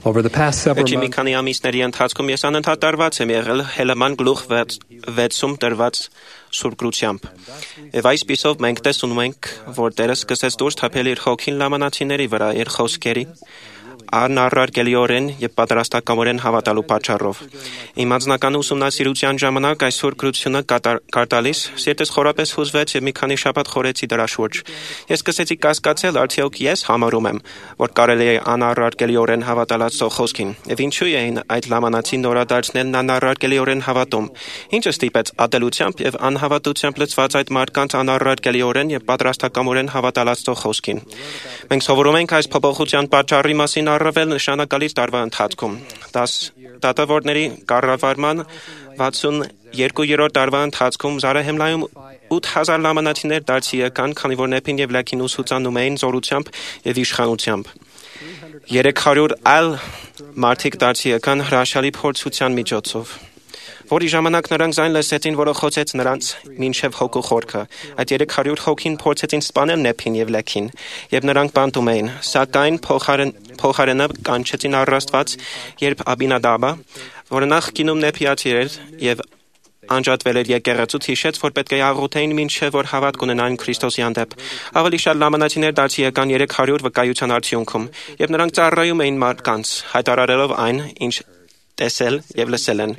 Over the past several Վերջին մի months, քանի ամիսների ընթացքում ես անընդհատ տարված եմ եղել Հելեման գլուխ 6-ում տրված Սուրբ Գրությամբ։ Եվ այսպիսով մենք տեսնում ենք, որ Տերը սկսեց դուրս թափել իր հոգին լամանացիների վրա իր խոսքերի անառարկելիորեն եւ պատրաստակամորեն հավատալու պատճառով։ Իմ անձնական ուսումնասիրության ժամանակ այս Սուրբ Գրությունը կարտալիս սիրտս խորապես հուզվեց եւ մի քանի շաբաթ խորեցի դրա շուրջ։ Ես սկսեցի կասկածել, արդյոք ես համարում եմ, որ կարելի է անառարկելիորեն հավատալ Աստծո խոսքին, եւ ինչու էին այդ լամանացի նորադարձներն անառարկելիորեն հավատում։ Ինչը ստիպեց ատելությամբ եւ անհավատությամբ լցված այդ մարդկանց անառարկելիորեն եւ պատրաստակամորեն հավատալ Աստծո խոսքին։ Մենք սովորում ենք այս փոփոխության պատճառի մասին առավել նշանակալից տարվա ընթացքում։ Դատավորների կառավարման 62-րդ տարվա ընթացքում Զարահեմլայում 8000 լամանացիներ դարձի եկան, քանի որ Նեփին եւ Լեքին ուսուցանում էին զորությամբ եւ իշխանությամբ։ 300 այլ մարդիկ դարձի եկան հրաշալի փորձության միջոցով, որի ժամանակ նրանք ձայն լսեցին, որը խոցեց նրանց մինչև հոգու խորքը։ Այդ 300 հոգին փորձեցին սպանել Նեփին եւ Լեքին, եւ նրանք բանտում էին, սակայն փոխարենը կանչեցին առաստված, երբ Աբինադաբը, որը նախկինում Նեփիացի էր եւ անջատվել էր եկեղեցուց, հիշեց, որ պետք է աղոթեին մինչև որ հավատ կունենային Քրիստոսի հանդեպ։ Ավելի շատ լամանացիներ դարձի եկան 300 վկայության արդյունքում, եւ նրանք ծառայում էին մարդկանց, հայտարարելով այն, ինչ տեսել եւ լսել են։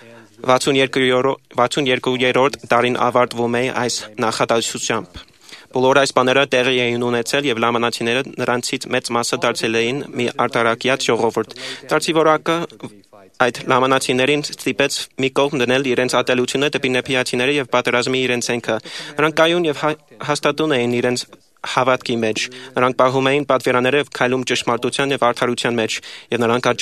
62-րդ տարին ավարտվում է այս նախադասությամբ։ Բոլոր այս բաները տեղի էին ունեցել եւ լամանացիները նրանցից մեծ մասը դարձել էին մի արտարակյաց ժողովուրդ։ Դարձի որակը այդ լամանացիներին ստիպեց մի կողմ դնել իրենց ատելությունը դեպի նեփիացիները եւ պատերազմի իրենց ենքը։ Նրանք կայուն եւ հաստատուն էին իրենց հավատքի մեջ։ Նրանք պահում էին պատվիրանները եւ քայլում ճշմարտության եւ արդարության մեջ, եւ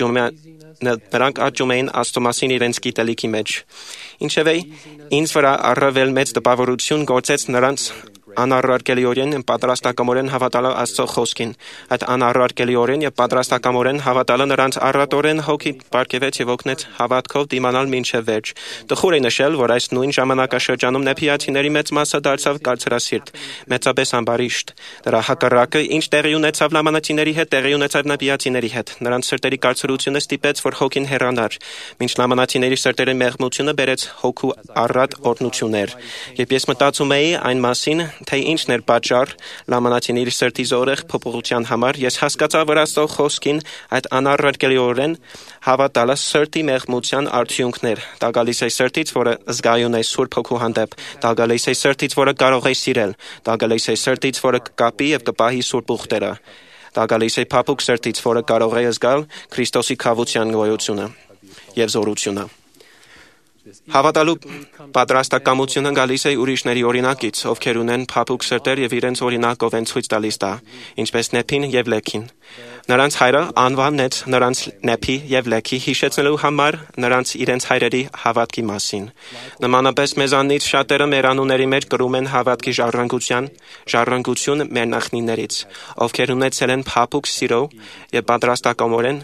նրանք աճում էին Աստծո մասին իրենց գիտելիքի մեջ։ Ինչևէ, ինձ վրա առավել մեծ տպավորություն գործեց նրանց անառարկելիորեն եւ պատրաստակամորեն հավատալը Աստծո խոսքին։ Այդ անառարկելիորեն եւ պատրաստակամորեն հավատալը նրանց առատորեն հոգի պարգևեց եւ օգնեց հավատքով դիմանալ մինչեւ վերջ։ Տխուր է նշել, որ այս նույն ժամանակաշրջանում նեփիացիների մեծ մասը դարձավ կարծրասիրտ, մեծապես ամբարիշտ։ Դրա հակառակը, ինչ տեղի ունեցավ լամանացիների հետ, տեղի ունեցավ նեփիացիների հետ։ Նրանց սրտերի կարծրությունը ստիպեց, որ հոգին հեռանար, մինչ լամանացիների սրտերի մեղմությունը բերեց հոգու առատ օրհնություններ։ Երբ ես մտածում էի այն մասին, թե ինչն էր պատճառ լամանացիների սրտի զորեղ փոփոխության համար, ես հասկացա, որ Աստծո խոսքին այդ անառարկելիորեն հավատալը սրտի մեղմության արդյունքներ։ Դա գալիս է սրտից, որը զգայուն է Սուրբ Հոգու հանդեպ։ Դա գալիս է սրտից, որը կարող է սիրել։ Դա գալիս է սրտից, որը կկապի եւ կպահի Սուրբ ուխտերը։ Դա գալիս է փափուկ սրտից, որը կարող է զգալ Քրիստոսի քավության գոյությունը եւ զորությունը։ Հավատալու պատրաստակամությունը գալիս է ուրիշների օրինակից, ովքեր ունեն փափուկ սրտեր եւ իրենց օրինակով են ցույց տալիս դա, ինչպես Նեփին եւ Լեքին։ Նրանց հայրը անվանեց նրանց Նեփի եւ Լեքի հիշեցնելու համար նրանց իրենց հայրերի հավատքի մասին։ Նմանապես մեզանից շատերը մեր անունների մեջ կրում են հավատքի ժառանգություն մեր նախնիներից, ովքեր ունեցել են փափուկ սիրո եւ պատրաստակամորեն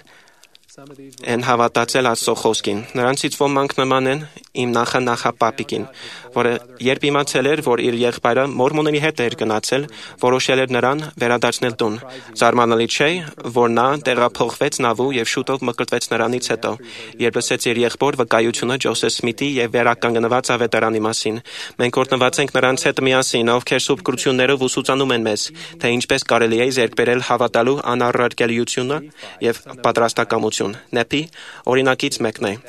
են հավատացել Աստծո խոսքին։ Նրանցից ոմանք նման են իմ նախապապիկին, որը երբ իմացել էր, որ իր եղբայրը մորմոնների հետ էր գնացել, որոշել էր նրան վերադարձնել տուն։ Զարմանալի չէ, որ նա տեղափոխվեց նավու եւ շուտով մկրտվեց նրանից հետո, երբ լսեց իր եղբոր վկայությունը Ջոսեֆ Սմիթի եւ վերականգնված ավետարանի մասին։ Մենք օրհնված ենք նրանց հետ միասին, ովքեր սուրբ գրություններով ուսուցանում են մեզ, թե ինչպես կարելի է ձեռք բերել հավատալու անառարկելիությունը եւ պատրաստակամություն։ Նեփի օրինակից մեկն է։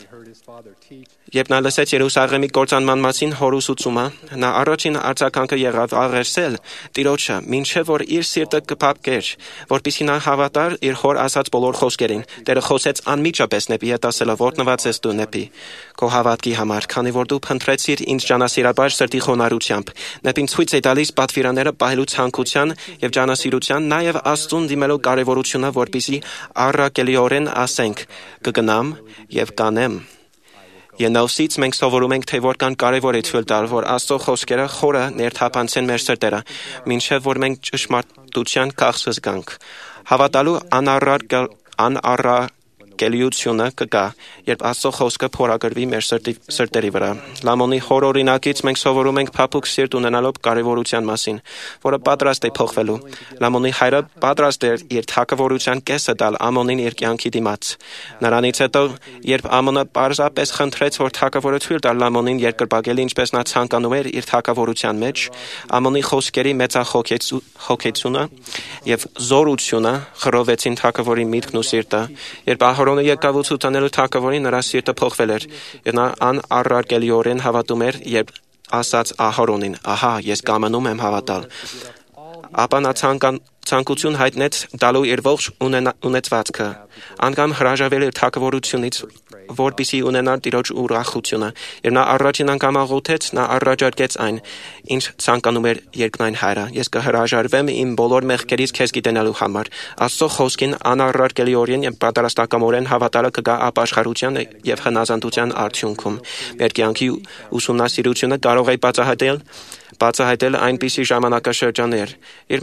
Երբ նա լսեց Երուսաղեմի կործանման մասին հոր ուսուցումը, նա առաջին արձագանքը եղավ աղերսել Տիրոջը, մինչև որ իր սիրտը կփափկեր, որպեսզի նա հավատար իր հոր ասած բոլոր խոսքերին։ Տերը խոսեց անմիջապես Նեփի հետ ասելով. «Օրհնված ես դու, Նեփի, քո հավատքի համար, քանի որ դու փնտրեցիր ինձ ջանասիրաբար սրտի խոնարհությամբ»։ Նեփին ցույց է տալիս պատվիրանները պահելու ցանկության եւ ջանասիրության, նաեւ Աստծուն դիմելու կարեւորությունը, որպեսզի առաքելիորեն ասենք. «Կգնամ եւ կանեմ»։ Ենովսից մենք սովորում ենք, թե որքան կարևոր է թույլ տալ, որ Աստծո խոսքերը խորը ներթափանցեն մեր սրտերը, մինչև որ մենք ճշմարտության կաղցը զգանք։ Հավատալու անառարկելիությունը կգա, երբ Աստծո խոսքը փորագրվի մեր սրտերի վրա։ Լամոնի հոր օրինակից մենք սովորում ենք փափուկ սիրտ ունենալով կարևորության մասին, որը պատրաստ է փոխվելու։ Լամոնի հայրը պատրաստ էր իր թագավորության կեսը տալ Ամոնին իր կյանքի դիմաց։ Նրանից հետո, երբ Ամոնը պարզապես խնդրեց, որ թագավորը թույլ տար Լամոնին երկրպագել, ինչպես նա ցանկանում էր իր թագավորության մեջ, Ամոնի խոսքերի մեծախոքեցությունը եւ զորությունը խռովեցին թագավորի միտքն ու սիրտը։ Երբ Ահարոնը եկավ ուսուցանելու թագավորին, նրա սիրտը փոխվել էր, եւ նա անառարկելիորեն հավատում էր, երբ ասաց Ահարոնին. «Ահա, ես կամենում եմ հավատալ»։ Ապա նա ցանկություն հայտնեց դալու իր ողջ ունեցվածքը, անգամ հրաժարվել իր թագավորությունից, որպեսզի ունենար Տիրոջ ուրախությունը։ Երբ նա առաջին անգամ աղոթեց, նա առաջարկեց այն, ինչ ցանկանում էր երկնային հայրը. «Ես կհրաժարվեմ իմ բոլոր մեղքերից քեզ գիտենալու համար»։ Աստծո խոսքին անառարկելիորեն եւ պատրաստակամորեն հավատալը կգա ապաշխարության եւ հնազանդության արդյունքում։ Մեր կյանքի ուսումնասիրությունը կարող է բացահայտել այնպիսի ժամանակաշրջաններ,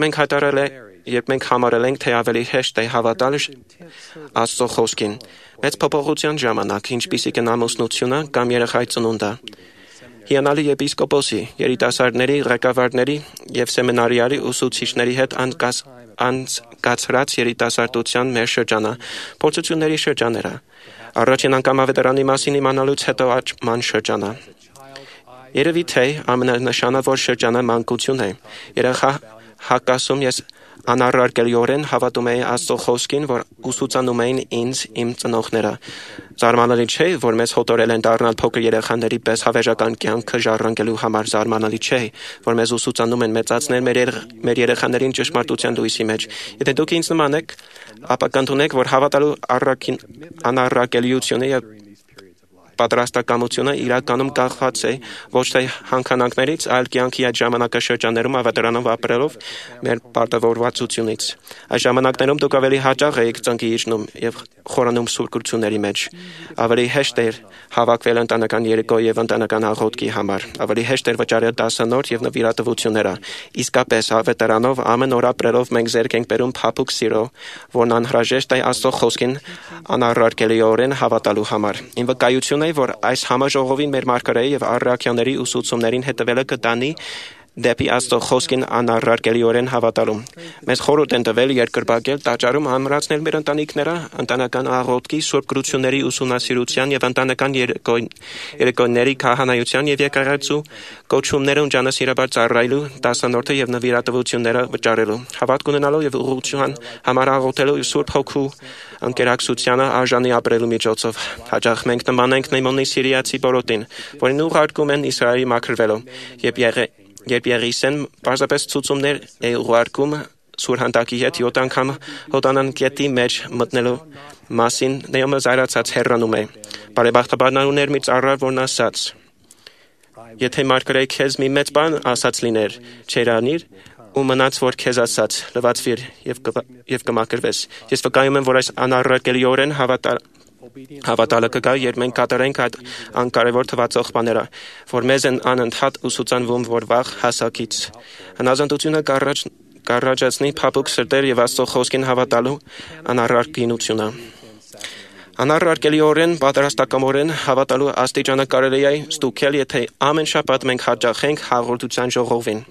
երբ մենք համարել ենք, թե ավելի հեշտ է հավատալ Աստծո խոսքին։ Մեծ փոփոխության ժամանակ, ինչպիսիք են ամուսնությունը կամ երեխայի ծնունդը, հիանալի եպիսկոպոսի, երիտասարդների, ղեկավարների եւ սեմինարիարի ուսուցիչների հետ անցկացրած երիտասարդության մեր շրջանը, փորձությունների շրջաները, առաջին անգամ ավետարանի մասին իմանալուց հետո աճման շրջանը։ Երևի թե ամենանշանավոր շրջանը մանկություն է։ Երեխա հակասում ես անառարկելիորեն հավատում էի Աստծո խոսքին, որ ուսուցանում էին ինձ իմ ծնողները։ Զարմանալի չէ, որ մեզ հոտորել են դառնալ փոքր երեխաների պես հավերժական կյանքը ժառանգելու համար։ Զարմանալի չէ, որ մեզ ուսուցանում են մեծացնել մեր երեխաներին ճշմարտության լույսի մեջ։ Եթե դուք ինձ նման եք, ապա կընդունեք, որ հավատալու անառարկելիությունը եւ պատրաստակամությունը իրականում կախված է ոչ թե հանքանակներից, այլ կյանքի այդ ժամանակաշրջաններում ավետարանով ապրելով մեր պարտավորվածությունից։ Այս ժամանակներում դուք ավելի հաճախ եք ծնկի իջնում եւ խորանում սուրկությունների մեջ։ Ավելի հեշտ է հավաքվել ընտանեկան երեկո եւ ընտանեկան աղոթքի համար։ Ավելի հեշտ է վճարել դասանոց եւ նվիրատվությունները։ Իսկապես ավետարանով ամեն օր ապրելով մենք ձեռք ենք բերում փափուկ սիրո, որն անհրաժեշտ է Աստծո խոսքին անառարկելիորեն հավատալու համար։ Իմ վկայությունն է, որ այս համաժողովին մեր մարգարեի եւ առաքյալների ուսուցումներին հետևելը կտանի դեպի Աստծո խոսքին անառարկելիորեն հավատալու։ Մեզ խորհուրդ են տվել երկրպագել տաճարում ամրացնել մեր ընտանիքները ընտանեկան աղոթքի, սուրբ գրությունների ուսումնասիրության եւ ընտանեկան երեկոների քահանայության եւ եկեղեցու կոչումները ջանասիրաբար ծառայելու, դասանորդը եւ նվիրատվությունները վճարելու, հավատք ունենալու եւ ուղղության համար աղոթելու Սուրբ Հոգու ընկերակցությանը արժանի ապրելու միջոցով։ Հաճախ մենք նման ենք Նեյմոնի սիրիացի բորոտին, որին ուղարկում են Իսրայելի մաքրվելու, երբ Եղիսեն պարզապես ցուցումներ է ուղարկում սուրհանդակի հետ 7 անգամ հոտանան կետի մեջ մտնելու մասին, Նեյոմը զայրացած հեռանում է։ Բարեբախտաբար նա ուներ մի ծառա, որն ասաց. «Եթե մարգարեի քեզ մի մեծ բան ասած լիներ, չեր անիր, ու մնաց, որ քեզ ասաց, լվացվիր եւ կմաքրվես»։ Ես վկայում եմ, որ այս անառարկելիորեն հավատալը կգա, երբ մենք կատարենք այդ անկարևոր թվացող բաները, որ մեզ են անընդհատ ուսուցանվում, որ վաղ հասակից հնազանդությունը կառաջացնի փափուկ սրտեր եւ Աստծո խոսքին հավատալու անառարկինությունը։ Անառարկելիորեն պատրաստակամորեն հավատալու աստիճանը կարելի է ստուգել, եթե ամեն շաբաթ մենք հաճախենք հաղորդության ժողովին։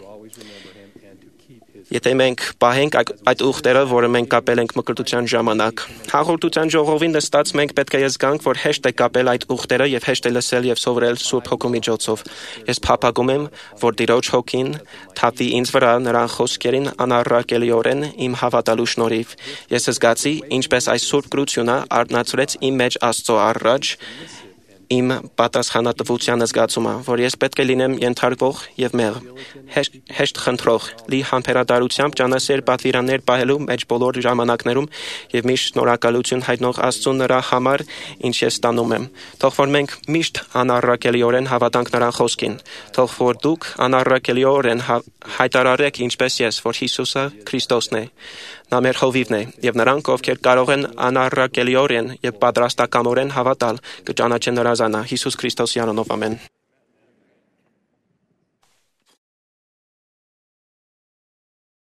Եթե մենք պահենք այդ ուխտերը, որը մենք կապել ենք մկրտության ժամանակ։ Հաղորդության ժողովին նստած մենք պետք է զգանք, որ հեշտ է կապել այդ ուխտերը եւ հեշտ է լսել եւ սովորել Սուրբ Հոգու միջոցով։ Ես փափագում եմ, որ Տիրոջ Հոգին թափվի ինձ վրա նրան խոսքերին անառարկելիորեն իմ հավատալու շնորհիվ։ Ես զգացի, ինչպես այս Սուրբ գրությունը արտնացրեց իմ մեջ Աստծո առաջ իմ պատասխանատվության զգացումը, որ ես պետք է լինեմ ենթարկվող եւ մեղ, հեշտ խնդրող, լի համբերատարությամբ ճանասեր պատվիրաններ պահելու մեջ բոլոր ժամանակներում եւ միշտ շնորհակալություն հայտնող Աստծուն նրա համար, ինչ ես ստանում եմ։ Թող որ մենք միշտ անառարկելիորեն հավատանք նրա խոսքին։ Թող որ դուք անառարկելիորեն հայտարարեք ինչպես ես, որ Հիսուսը Քրիստոսն է։ Նա մեր հովիվն է, եւ նրանք, ովքեր կարող են անառարկելիորեն եւ պատրաստակամորեն հավատալ, կճանաչեն նրա զանա Հիսուս Քրիստոսի անունով ամեն։